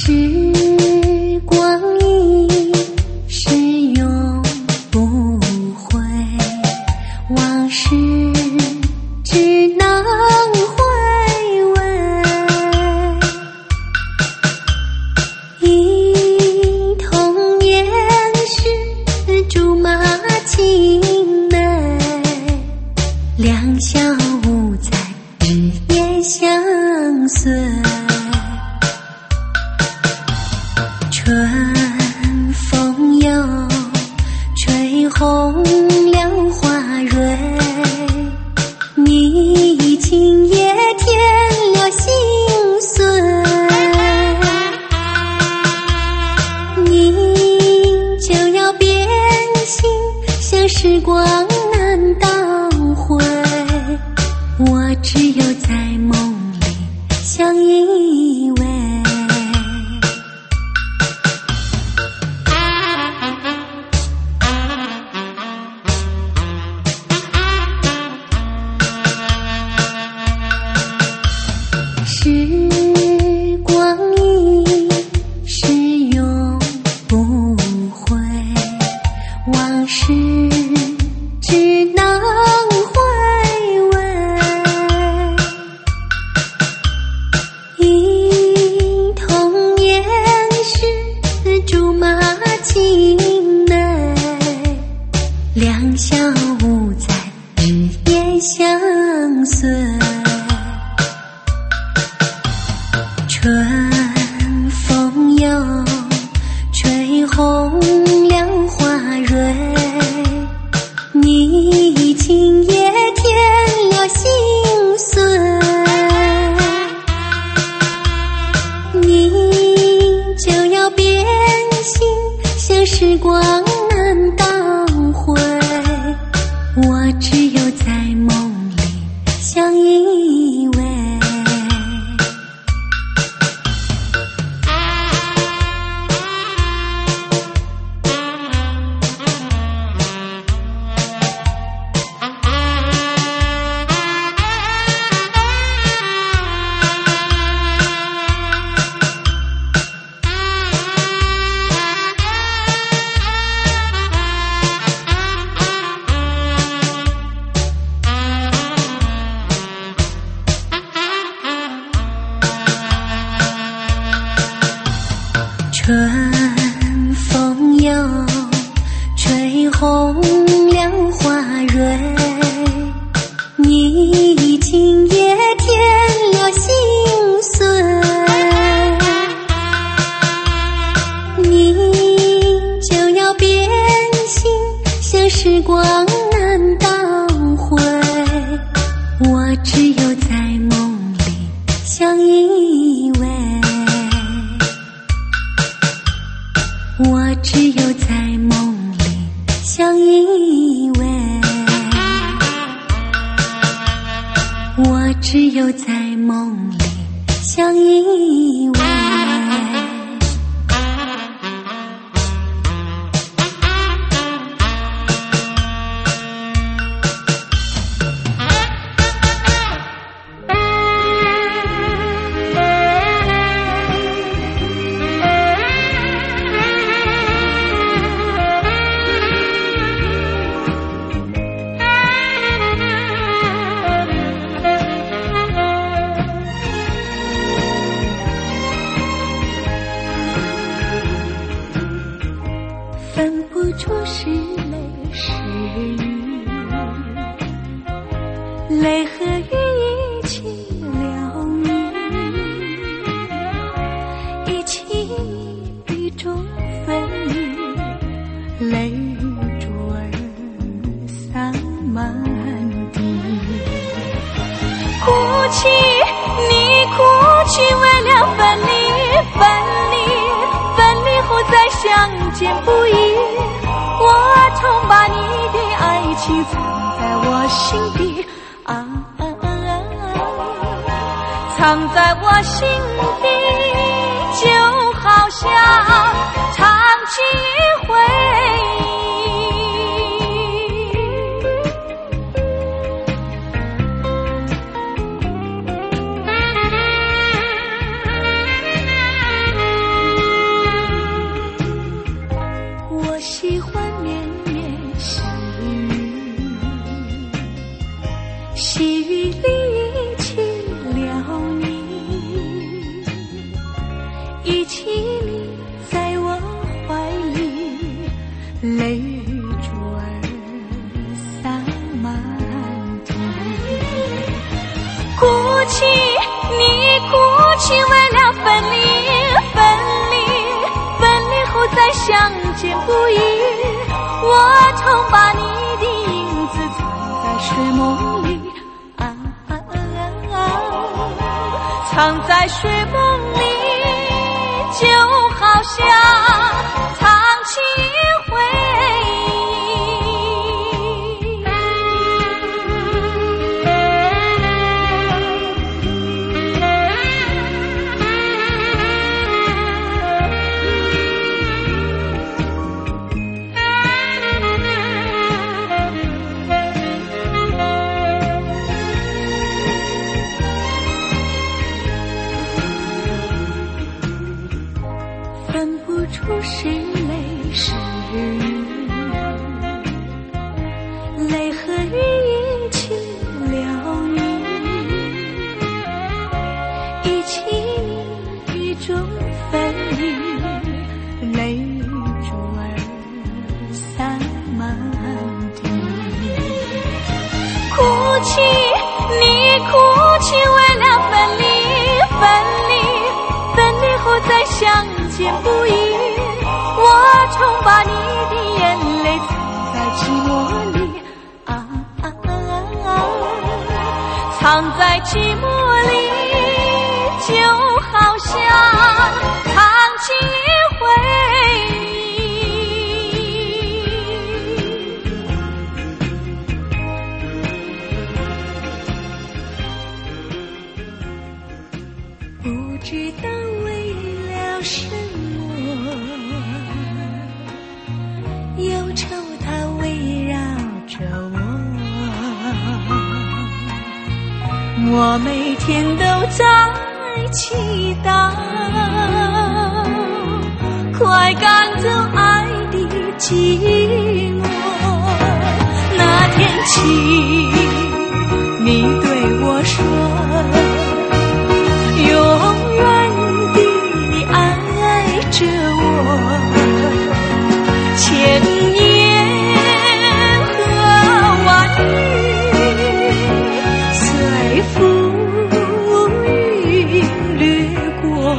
时光一逝永不回，往事只能回味。忆童年时竹马青梅，两小无猜日夜相随。春风又吹红了花蕊，你今夜添了心碎。你就要变心，像时光难倒回，我只有在梦里相依偎。时光一逝永不回，往事只能回味。忆童年时竹马青梅，两小无猜日夜相随。春风又吹红了花蕊，你今夜添了心碎。你就要变心，像时光难倒回，我只有在梦里相依偎。春风又吹红了花蕊，你今夜添了心碎。你就要变心，像时光难倒回，我只有在梦里相依偎。我只有在梦里相依偎，我只有在梦里相依偎。分不出是泪是雨，泪和雨一起疗愈，一起一笔中分离，泪珠儿洒满地。哭泣，你哭泣，为了分离，分离后再相见不易。我曾把你的爱情藏在我心底，藏在我心底，就好像唱起一回忆。 情为了分离，分离后再相见不易。我曾把你的影子藏在睡梦里，藏在睡梦里，就好像藏起回是泪是雨，泪和雨引起了你，一起雨中分离，泪珠儿洒满地。哭泣，你哭泣为了分离，分离后再相见不易。我曾把你的眼泪藏在寂寞里，藏在寂寞里，就好像藏起回忆。不知道为了什么，忧愁它围绕着我每天都在祈祷，快赶走爱的寂寞。那天起，你对我说，永远地爱着我。千言和万语随浮云掠过，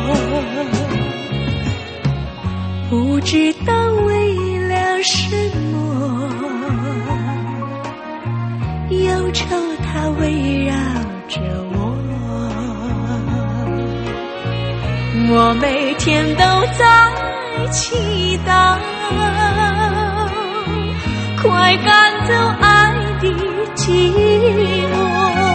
不知道为了什么，忧愁它围绕着我每天都在祈祷，快赶走爱的寂寞。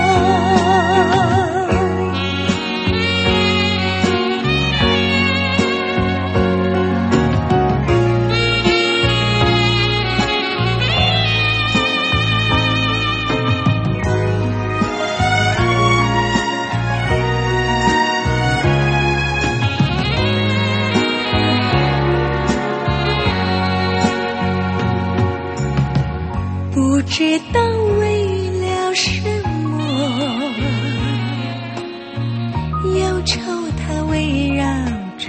不知道为了什么，忧愁它围绕着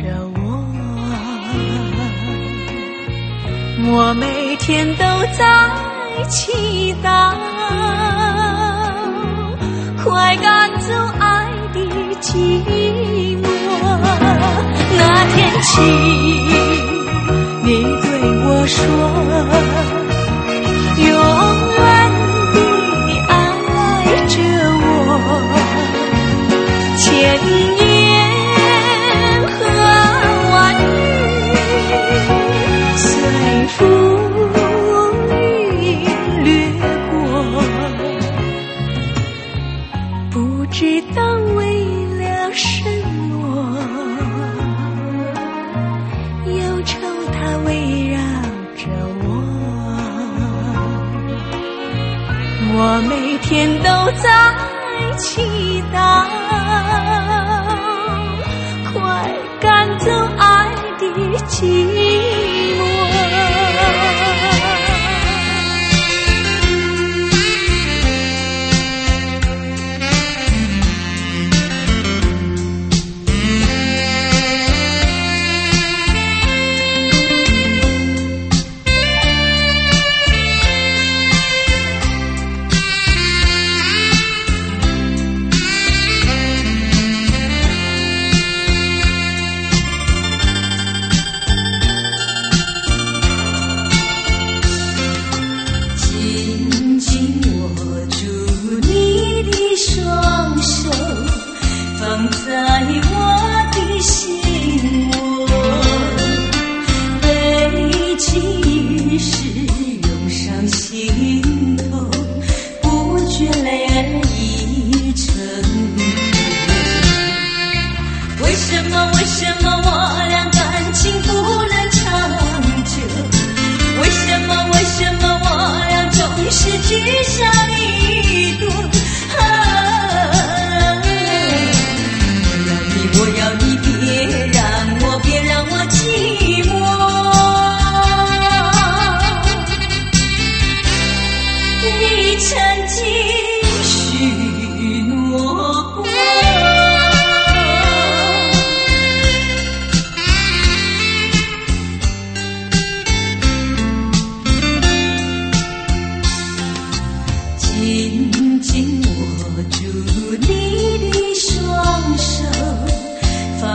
我每天都在祈祷，快赶走爱的寂寞。那天起，你对我说，永远地爱着我，千言和万语随浮云掠过，不知道为了什么，忧愁它围绕着我每天都在祈祷，快赶走爱的寂寞。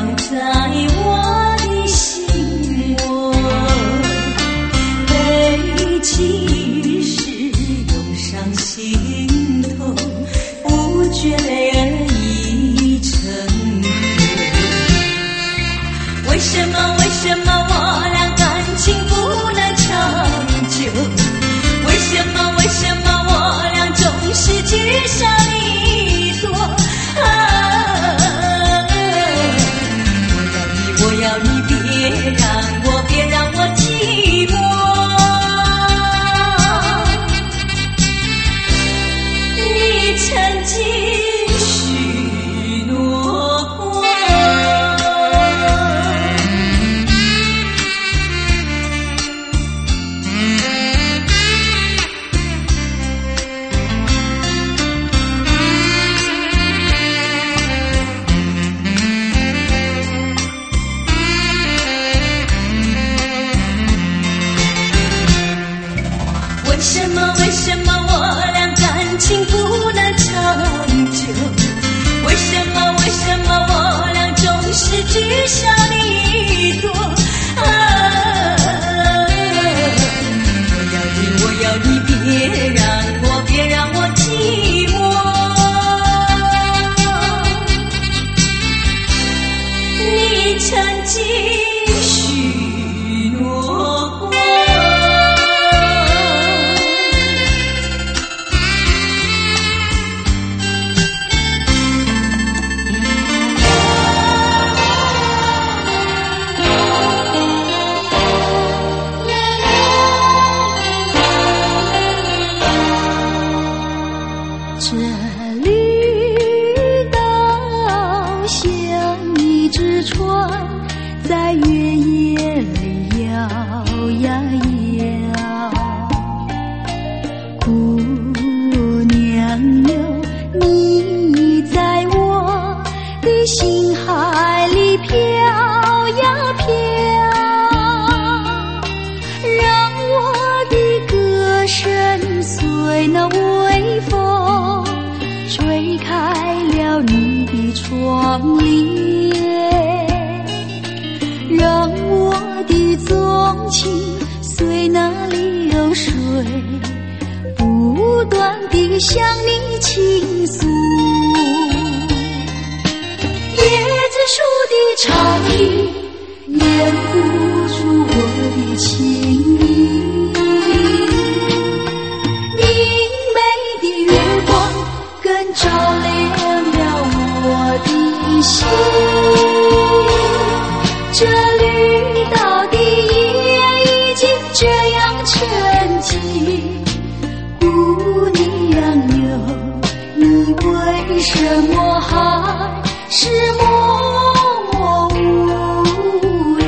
在我的心窝，背起时涌上心头，不觉泪儿已成河。为什么我俩感情不能长久？为什么我俩总是聚少离多？我要你别让我寂寞。你曾经许诺过。为什么我俩感情不能长久？为什么我俩总是聚少离多？我要你别让我寂寞。你曾经许诺过。这绿岛像一只船，在月夜里摇呀摇。姑娘哟，你在我的心海里飘呀飘，让我的歌声随那微风吹开了你的窗帘，让我的纵情随那流水不断地向你倾诉。椰子树的长影掩不住我的情意，照亮了我的心，这绿岛的夜已经这样沉寂。姑娘哟，你为什么还是默默无语？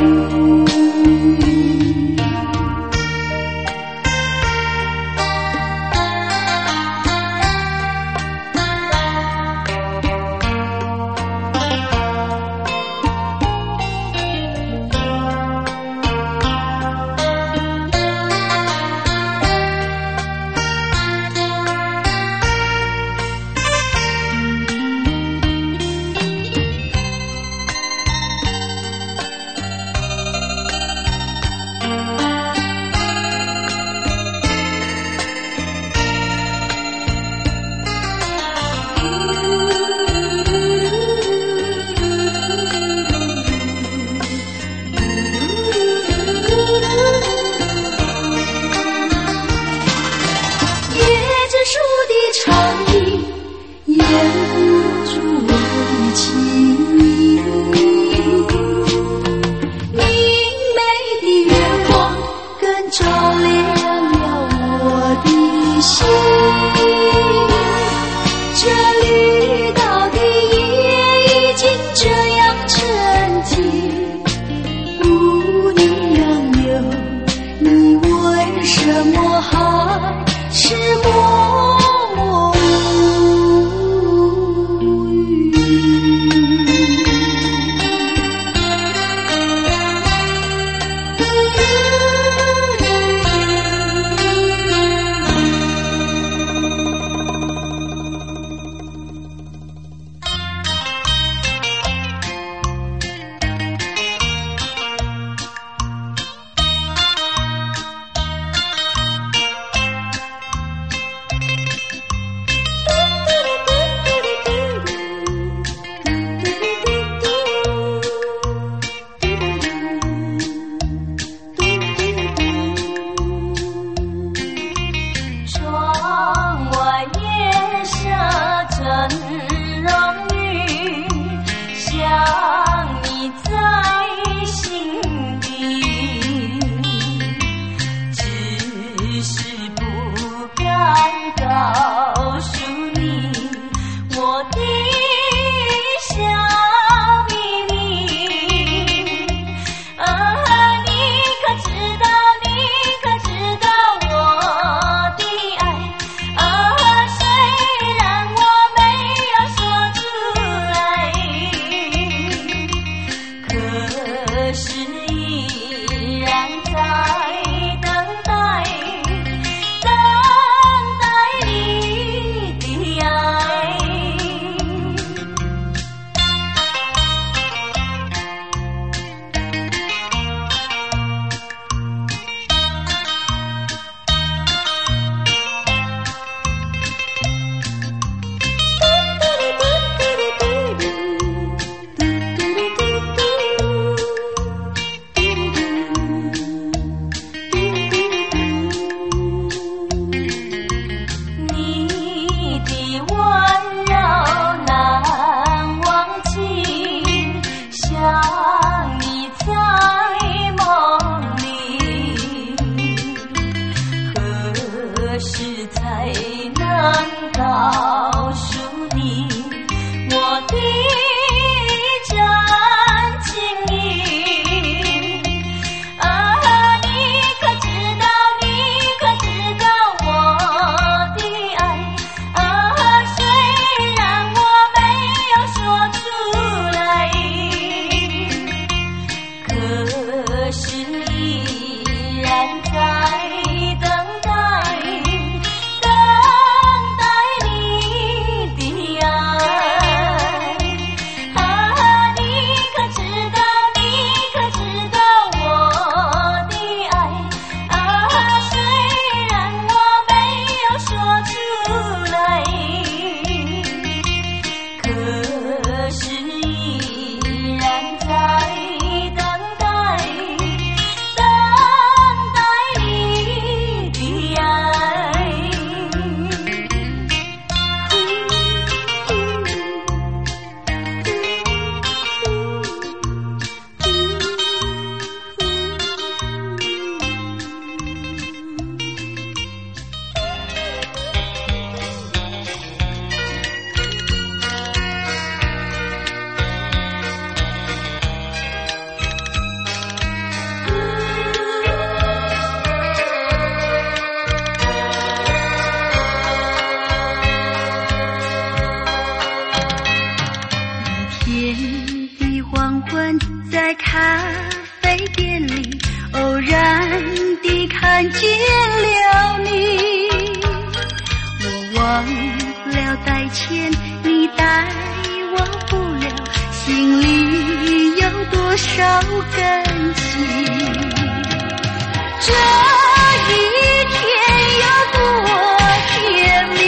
昏，在咖啡店里偶然地看见了你，我忘了带钱，你带我不了，心里有多少感激。这一天有多甜蜜，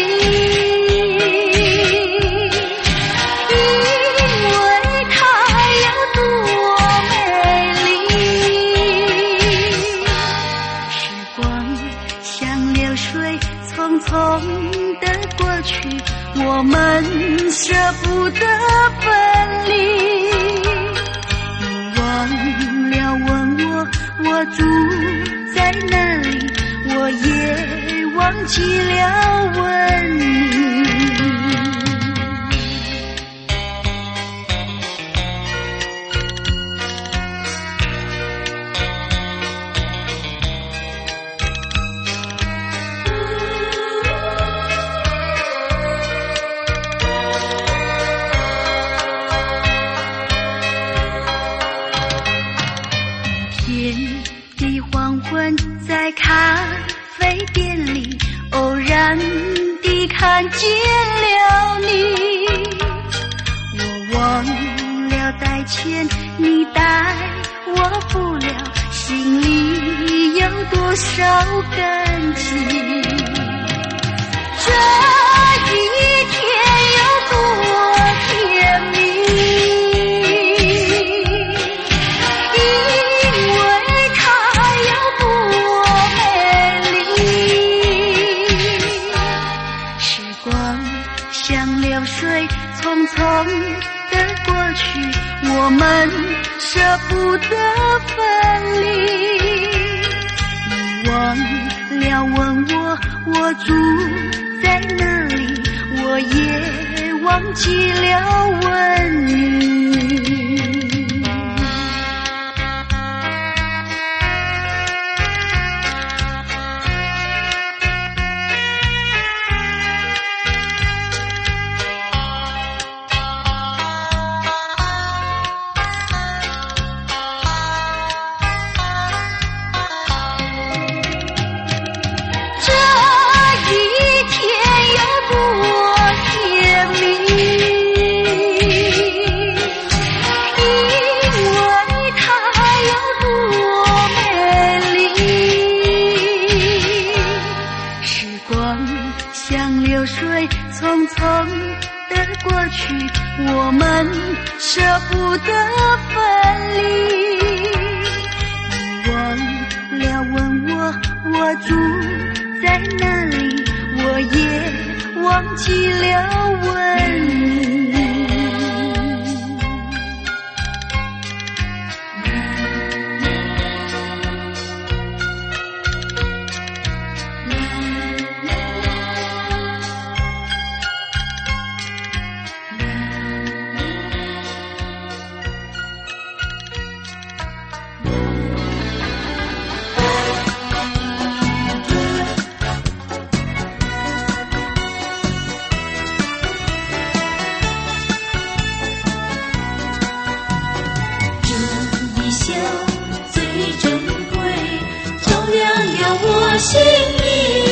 因为它有多美丽。时光像流水，匆匆地过去，我们舍不得分离。你忘了问我，我住在哪里，我也忘记了问你。黄昏，在咖啡店里偶然地看见了你，我忘了带钱，你带我不了，心里有多少感激。这一天有多甜蜜，匆匆地过去，我们舍不得分离。你忘了问我，我住在哪里，我也忘记了问你。匆匆地过去，我们舍不得分离。你忘了问我，我住在哪里，我也忘记了问你。 心里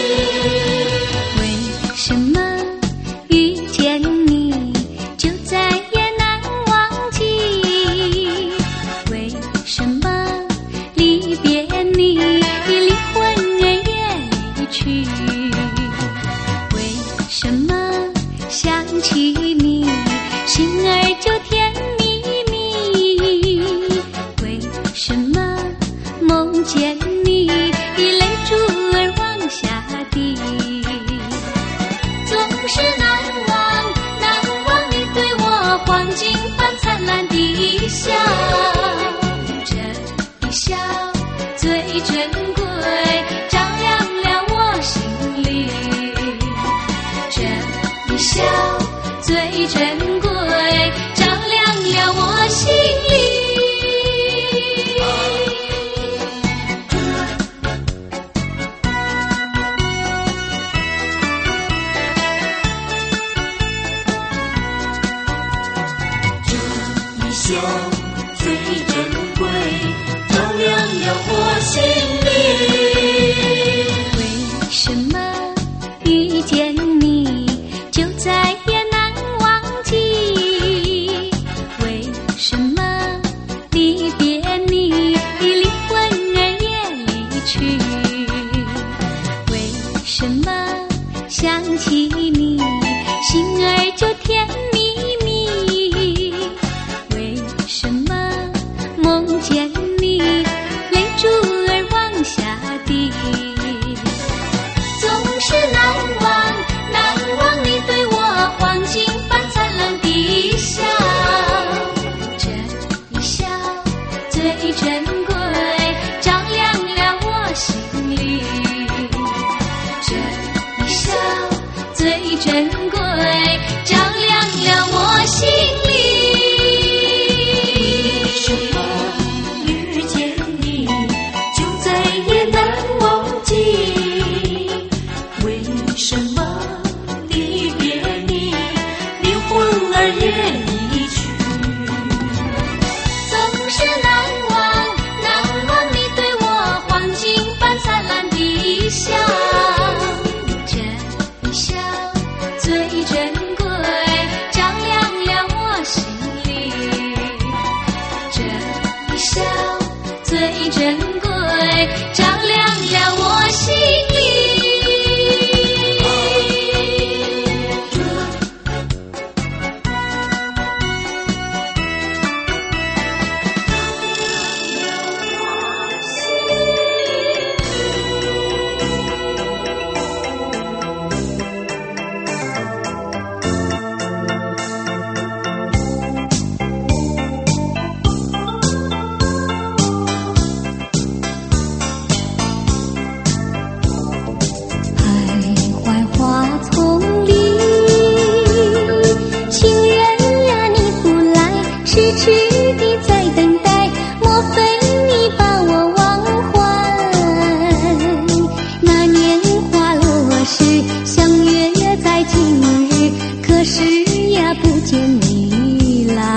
为什么遇见你就再也难忘记？为什么离别你灵魂也离去？为什么想起你心儿就甜蜜蜜？为什么最珍贵，照亮了我心灵。 为什么遇见你就再也难忘记？为什么离别你灵魂儿也离去？为什么想起你心儿就甜蜜蜜？为什么梦见你泪珠儿往下滴？总是难忘你对我黄金般灿烂的笑，这一笑最珍贵，照亮了我心灵。这一笑最珍贵，照亮了我心灵。 为什么遇见你就再也难忘记？为什么离别你灵魂儿也离去？ 总是难忘你对我黄金般灿烂的笑，这一笑最珍贵，照亮了我心灵。这一笑最珍贵，照亮了我心灵。徘徊花丛里，情人呀你不来，痴痴地在等待，莫非你把我忘怀？那年花落时，相约在今日，可是呀不见你来。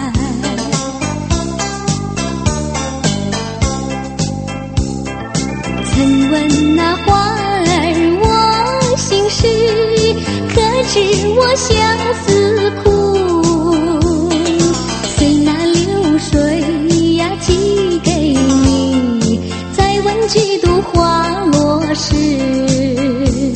曾问那花儿我心事，可知我相思苦？随那流水呀寄给你，再问几度花落时。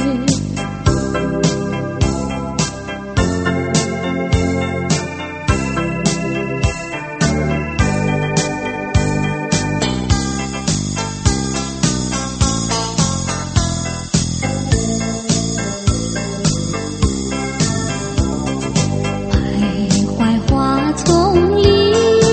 徘徊花丛里，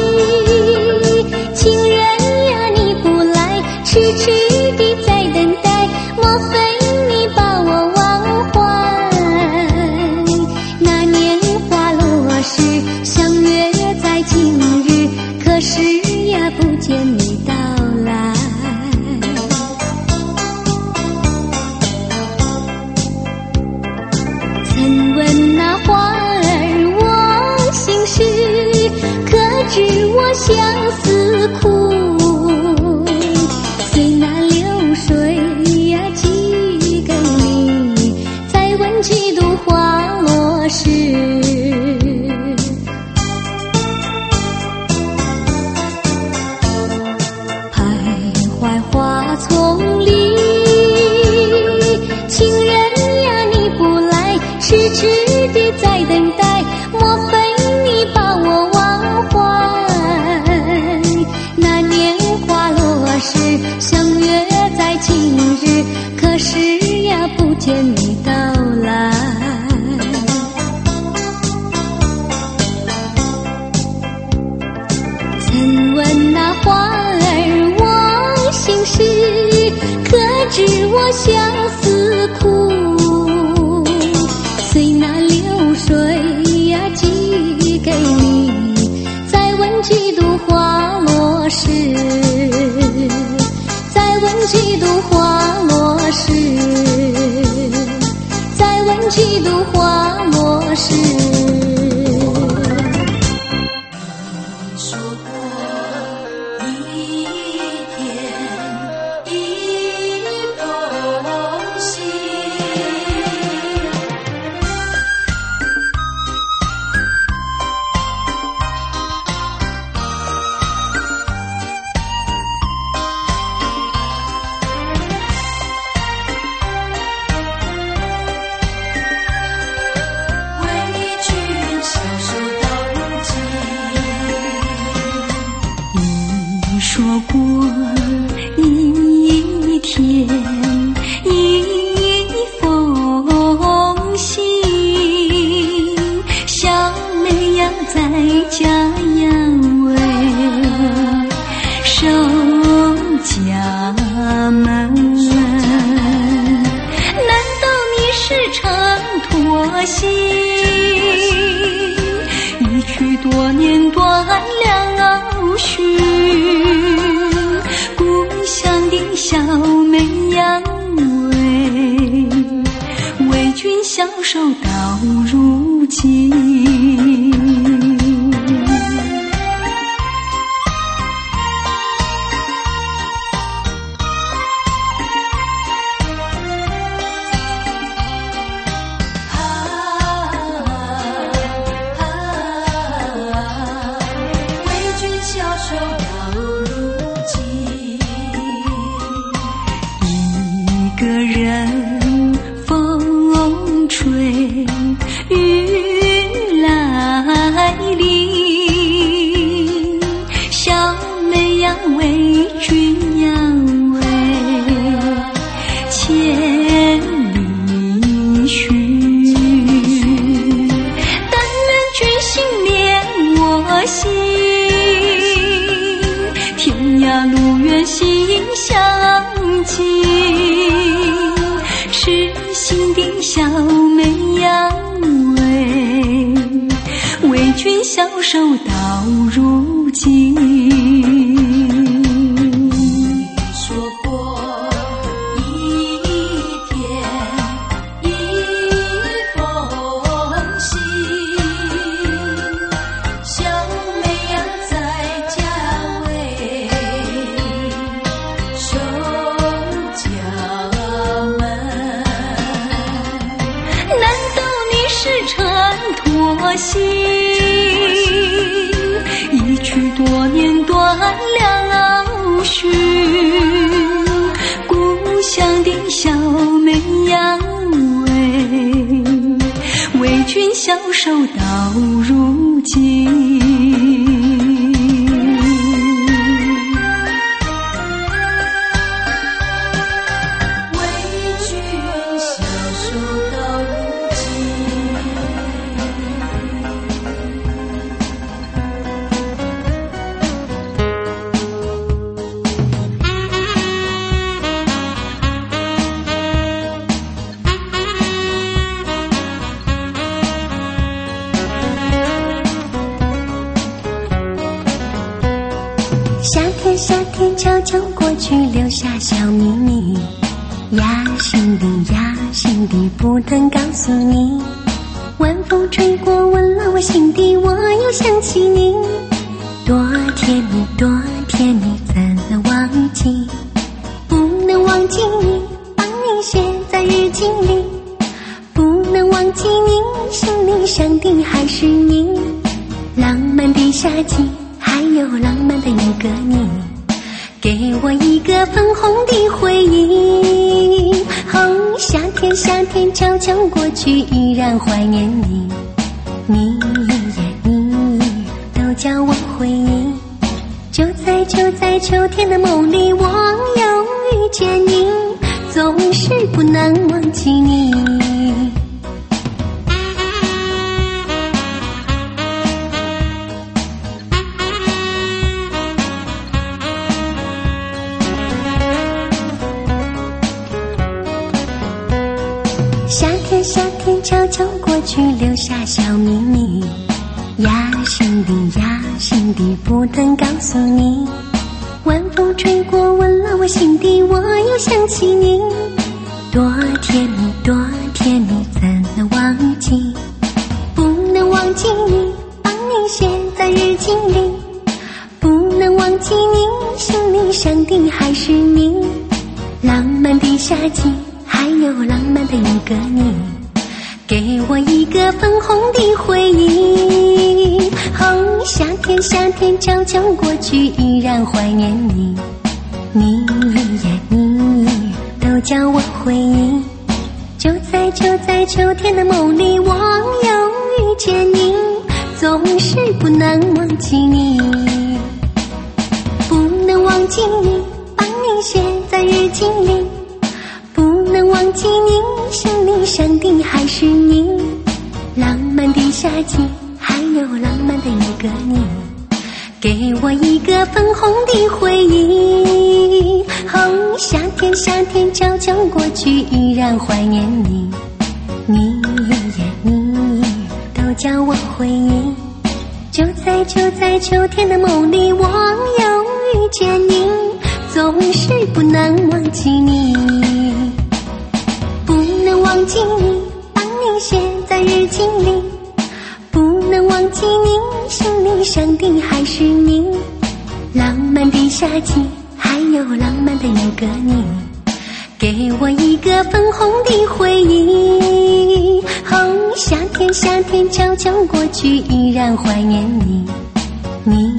情人呀你不来，痴痴地在等待，莫非你把我忘怀？那年花落时，相约在今日，可是呀不见你到来。曾问那花儿我心事，可知我相思苦？随那流水呀寄给你，再问几度花落时。徘徊花丛里，情人呀你不来，痴痴地在等待，莫非你把我忘怀？那年花落时，相约在今日，可是呀不见你到来。曾问那花儿我心事，可知我相思苦？随那流水呀寄给你，再问几度花落时。再问几度花落时，再问几度花落时。 说过说过一天一封信，小妹要在家养慰守家门，难道你是常托心，一去多年断了续，故乡的小妹养慰，为君消瘦到如今。一个人风吹雨来临，小妹要为君养慰千里寻，但愿君心连我心，天涯路远心相近，痴心的小妹养慰，为君消瘦到如今。说过一天一封信，小妹要在家为守家门，难道你是常托心，一去多年断了续，故乡的小妹养慰，为君消瘦到如今。夏天悄悄过去，留下小秘密，压心底不能告诉你。晚风吹过，温暖我心底，我又想起你，多甜蜜，怎能忘记？不能忘记你，帮你写在日记里，不能忘记你，心里想的还是你。浪漫的夏季，还有浪漫的一个你，给我一个粉红的回忆。哦，夏天悄悄过去，依然怀念你，你都叫我回忆。就在秋天的梦里，我又遇见你，总是不能忘记你。夏天悄悄过去，留下小秘密，压心底不能告诉你。晚风吹过，温暖我心底，我又想起你，多甜蜜，怎能忘记？不能忘记你，帮你写在日记里，不能忘记你， 你，上帝还是你，浪漫的夏季，还有浪漫的一个你，给我一个粉红的回忆。哦，夏天夏天悄悄过去，依然怀念你，你都叫我回忆。就在秋天的梦里，我又遇见你，总是不能忘记你，不能忘记你，帮你写在日记里，不能忘记你，想你上帝还是你，浪漫的夏季，还有浪漫的一个你，给我一个粉红的回忆。哦，夏天夏天悄悄过去，依然怀念你，你都叫我回忆。就在秋天的梦里，我又遇见你，总是不能忘记你，不能忘记你，帮你写在日记里，不能忘记你，心里上帝还是你，浪漫的夏季，还有浪漫的一个你，给我一个粉红的回忆。哦，夏天夏天悄悄过去，依然怀念你，你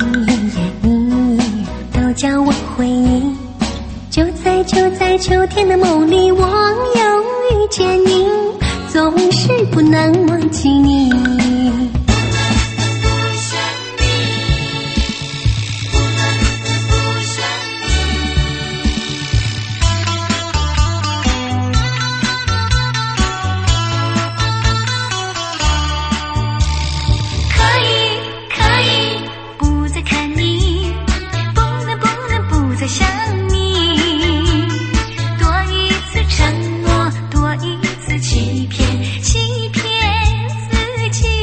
都叫我回忆。就在秋天的梦里，我又遇见你，总是不能忘记你。 欺骗自己。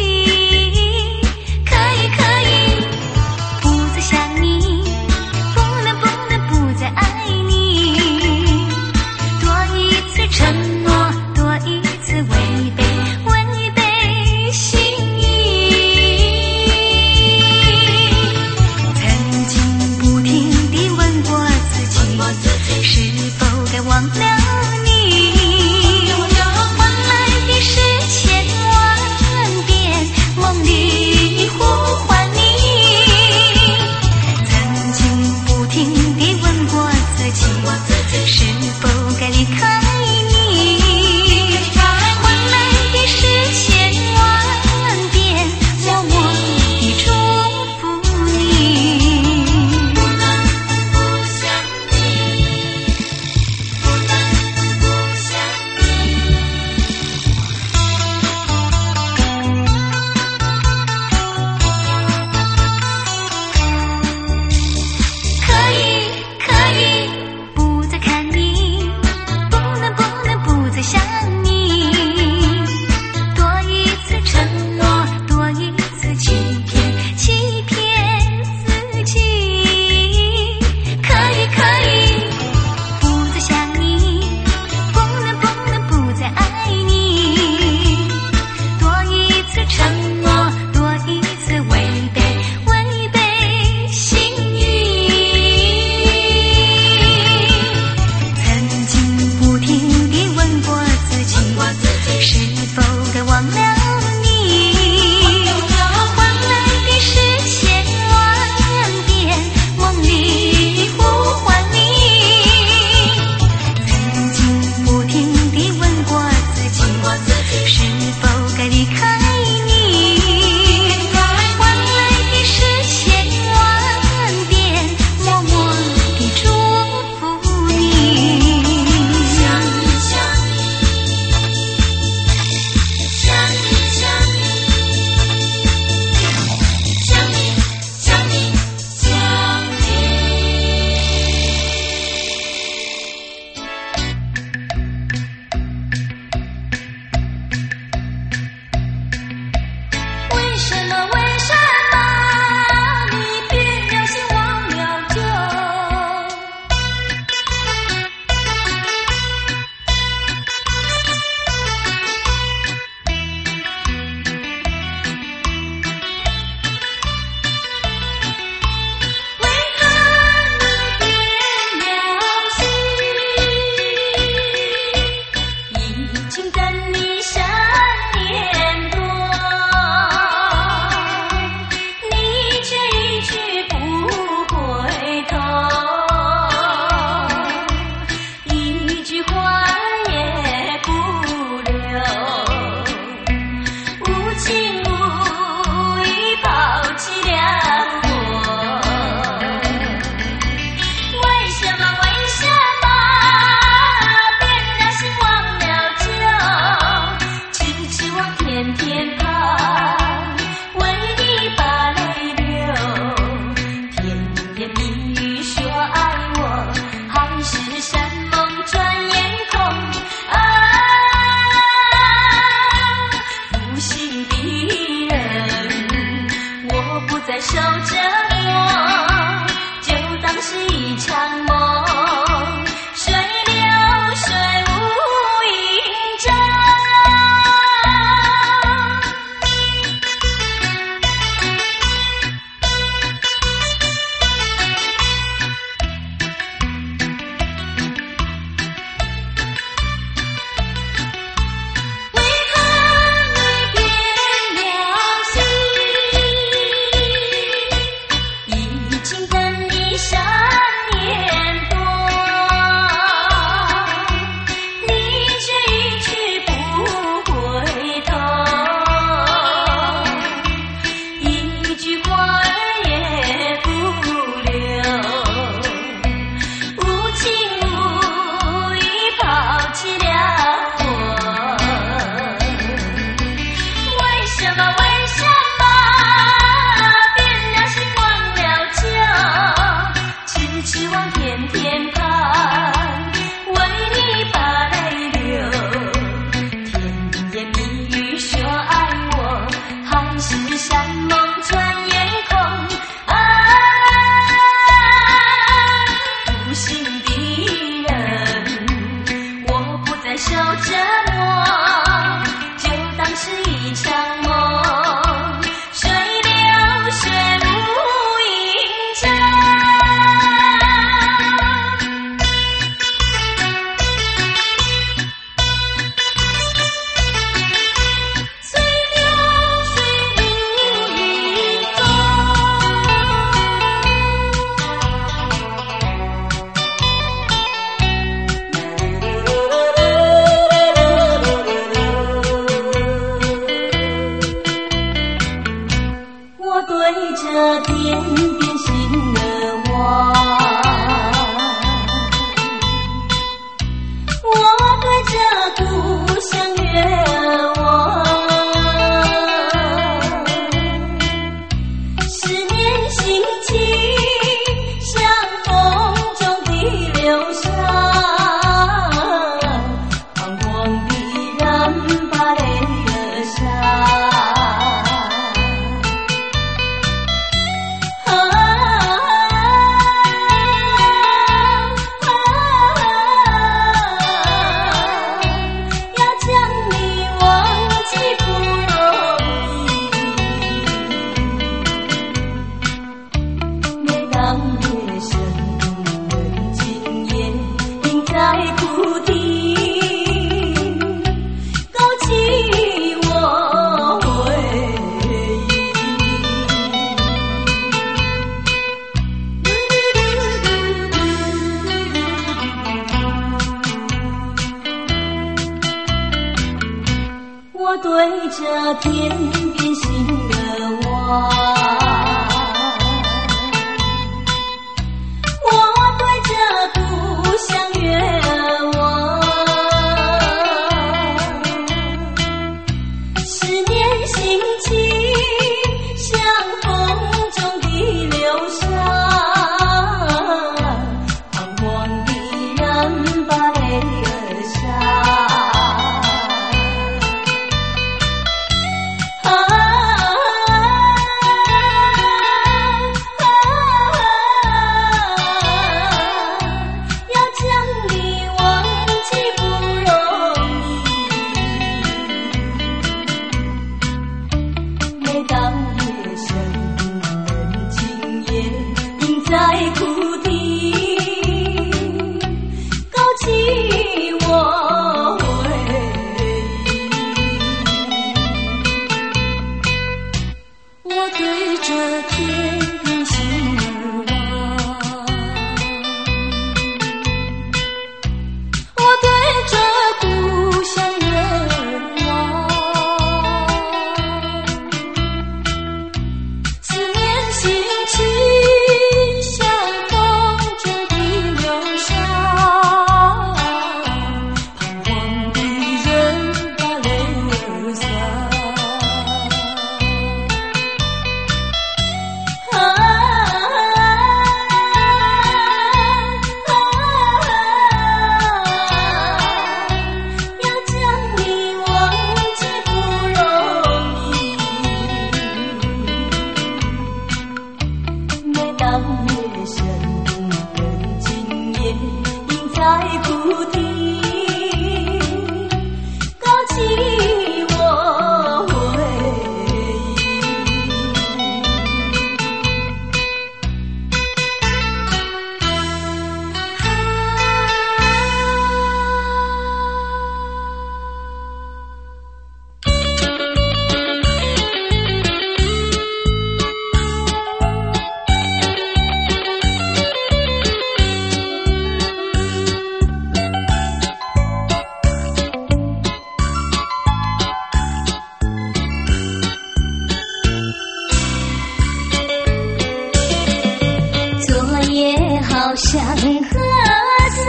好像河水，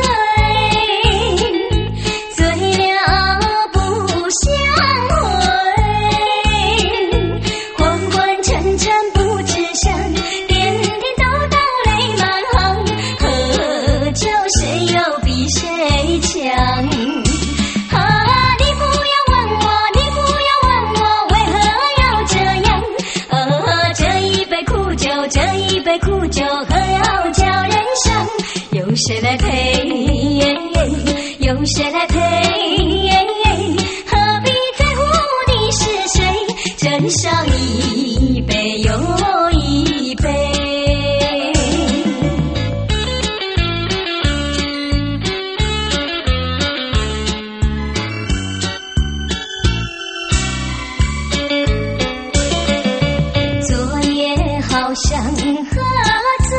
醉了不想回，昏昏沉沉不知声，颠颠倒倒泪满行，喝酒谁又比谁强？苦酒喝了叫人伤，有谁来陪？有谁来陪？何必在乎你是谁？斟上一杯又一杯。昨夜好像喝醉，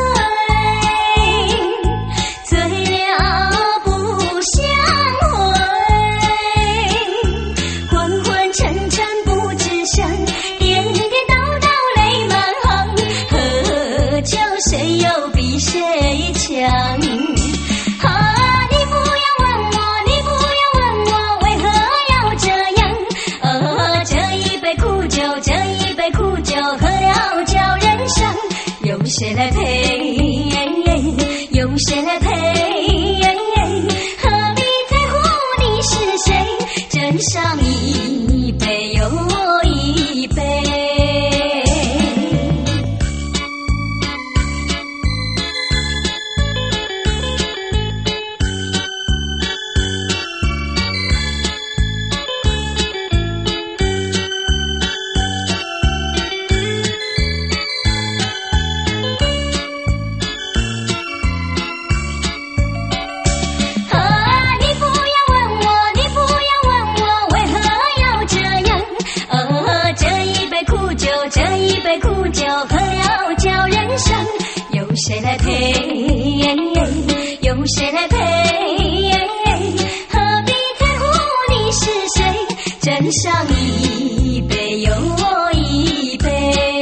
醉了不想回，昏昏沉沉不知声，颠颠倒倒泪满行，喝酒谁又比谁强？你不要问我，你不要问我，为何要这样？这一杯苦酒，这一杯苦酒，喝了叫人伤。有谁来陪？有谁来陪？何必在乎你是谁？斟上一杯又一杯。谁来陪？有谁来陪？何必在乎你是谁？斟上一杯又一杯。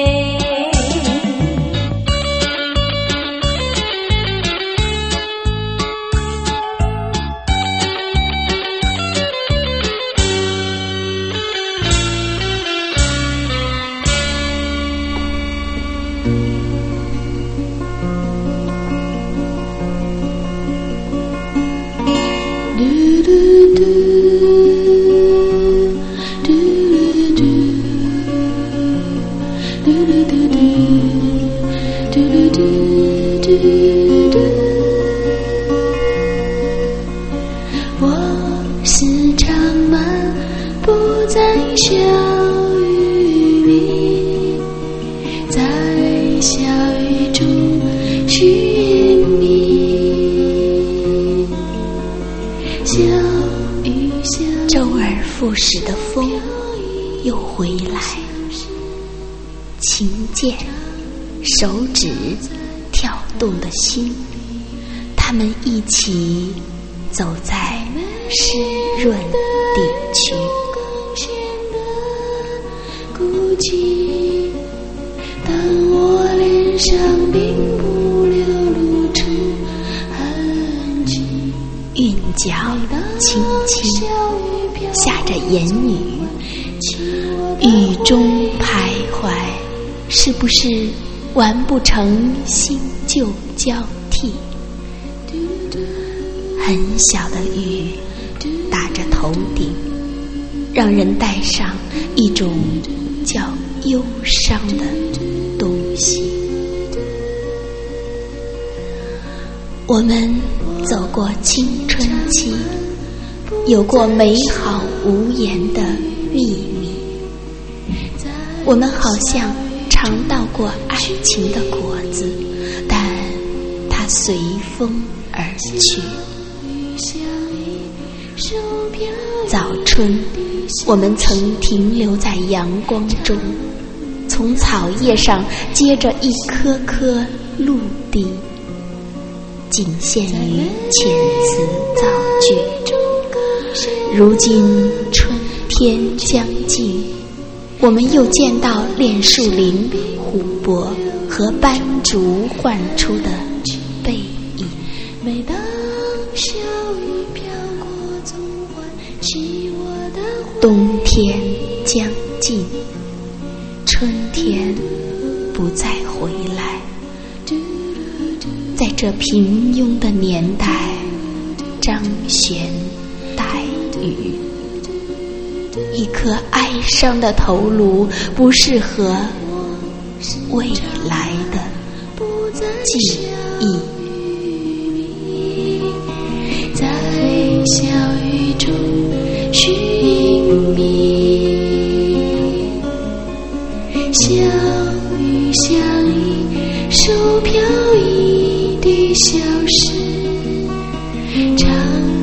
我时常漫步在小雨里，在小雨中寻觅。小雨小雨， 周而复始的风又回来，琴键、手指跳动的心，他们一起走在湿润地区。 孤寂，当我脸上并不流露出痕迹， 韵脚轻轻下着言语，雨中徘徊，是不是完不成新旧交替？很小的雨打着头顶，让人带上一种叫忧伤的东西。我们走过青春期，有过美好无言的秘密，我们好像尝到过爱情的果子，但它随风而去。早春，我们曾停留在阳光中，从草叶上接着一颗颗露滴，仅限于遣词造句。如今春天将近，我们又见到恋树林、湖泊和斑竹唤出的背影。 每当小雨飘过，总唤起我的冬天将近，春天不再回来。在这平庸的年代，张悬待语。一颗哀伤的头颅，不适合未来的记忆。 在小雨中寻觅，小雨像一首飘逸的小诗，唱